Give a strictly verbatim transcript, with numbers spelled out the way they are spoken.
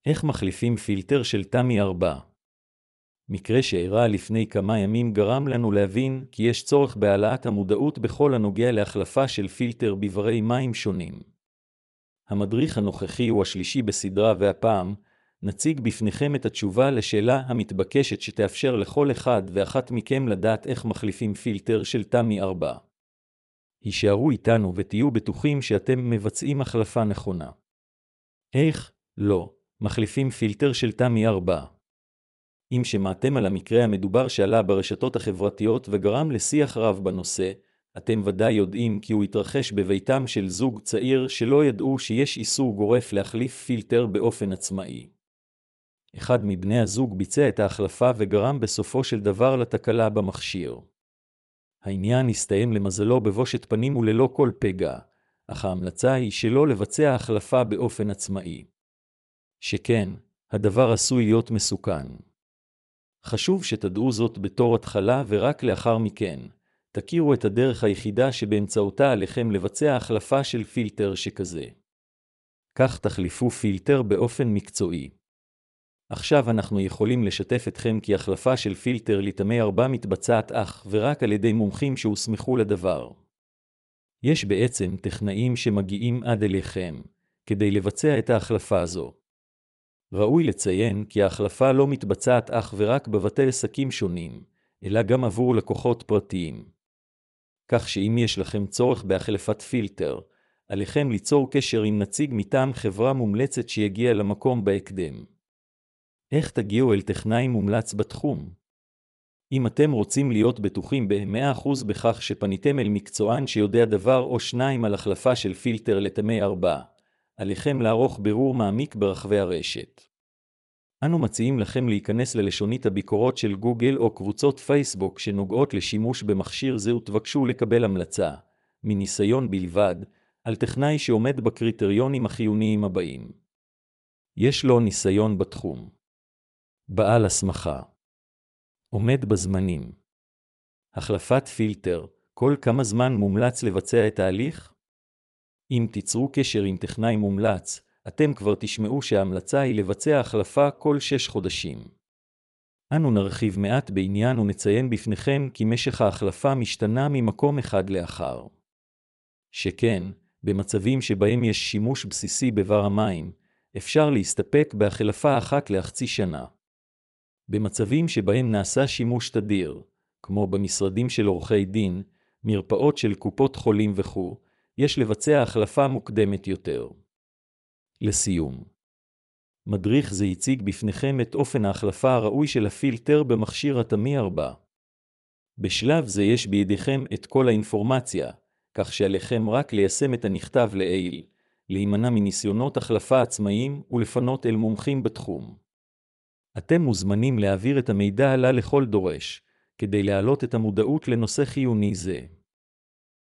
איך מחליפים פילטר של תמי ארבע? מקרה שאירע לפני כמה ימים גרם לנו להבין כי יש צורך בהעלאת המודעות בכל הנוגע להחלפה של פילטר בברי מים שונים. המדריך הנוכחי הוא השלישי בסדרה, והפעם נציג בפניכם את התשובה לשאלה המתבקשת שתאפשר לכל אחד ואחת מכם לדעת איך מחליפים פילטר של תמי ארבע. הישארו איתנו ותהיו בטוחים שאתם מבצעים החלפה נכונה. איך לא מחליפים פילטר של תמי ארבע? אם שמעתם על המקרה המדובר שעלה ברשתות החברתיות וגרם לשיח רב בנושא, אתם ודאי יודעים כי הוא התרחש בביתם של זוג צעיר שלא ידעו שיש איסור גורף להחליף פילטר באופן עצמאי. אחד מבני הזוג ביצע את ההחלפה וגרם בסופו של דבר לתקלה במכשיר. העניין הסתיים למזלו בבושת פנים וללא כל פגע, אך ההמלצה היא שלא לבצע החלפה באופן עצמאי. שכן, הדבר עשוי להיות מסוכן. חשוב שתדעו זאת בתור התחלה, ורק לאחר מכן תכירו את הדרך היחידה שבאמצעותה עליכם לבצע החלפה של פילטר שכזה. כך תחליפו פילטר באופן מקצועי. עכשיו אנחנו יכולים לשתף אתכם כי החלפה של פילטר לתמי ארבע מתבצעת אך ורק על ידי מומחים שהוסמכו לדבר. יש בעצם טכנאים שמגיעים עד אליכם כדי לבצע את ההחלפה הזו. ראוי לציין כי ההחלפה לא מתבצעת אך ורק בבתי עסקים שונים, אלא גם עבור לקוחות פרטיים. כך שאם יש לכם צורך בהחלפת פילטר, עליכם ליצור קשר עם נציג מטעם חברה מומלצת שיגיע למקום בהקדם. איך תגיעו אל טכנאי מומלץ בתחום? אם אתם רוצים להיות בטוחים ב-מאה אחוז בכך שפניתם אל מקצוען שיודע דבר או שניים על החלפה של פילטר לתמי ארבע, עליכם לערוך בירור מעמיק ברחבי הרשת. אנו מציעים לכם להיכנס ללשונית הביקורות של גוגל או קבוצות פייסבוק שנוגעות לשימוש במכשיר זה, ותבקשו לקבל המלצה, מניסיון בלבד, על טכנאי שעומד בקריטריונים החיוניים הבאים. יש לו ניסיון בתחום. בעל הסמכה. עומד בזמנים. החלפת פילטר, כל כמה זמן מומלץ לבצע את ההליך? אם תיצרו קשר עם טכנאי מומלץ, אתם כבר תשמעו שההמלצה היא לבצע החלפה כל שש חודשים. אנו נרחיב מעט בעניין ונציין בפניכם כי משך ההחלפה משתנה ממקום אחד לאחר. שכן, במצבים שבהם יש שימוש בסיסי בבר המים, אפשר להסתפק בהחלפה אחת לחצי שנה. במצבים שבהם נעשה שימוש תדיר, כמו במשרדים של עורכי דין, מרפאות של קופות חולים וכו', יש לבצע החלפה מוקדמת יותר. לסיום, מדריך זה הציג בפניכם את אופן ההחלפה הראוי של הפילטר במכשיר התמי ארבע. בשלב זה יש בידיכם את כל האינפורמציה, כך שעליכם רק ליישם את הנכתב לעיל, להימנע מניסיונות החלפה עצמאיים ולפנות אל מומחים בתחום. אתם מוזמנים להעביר את המידע עלה לכל דורש, כדי להעלות את המודעות לנושא חיוני זה.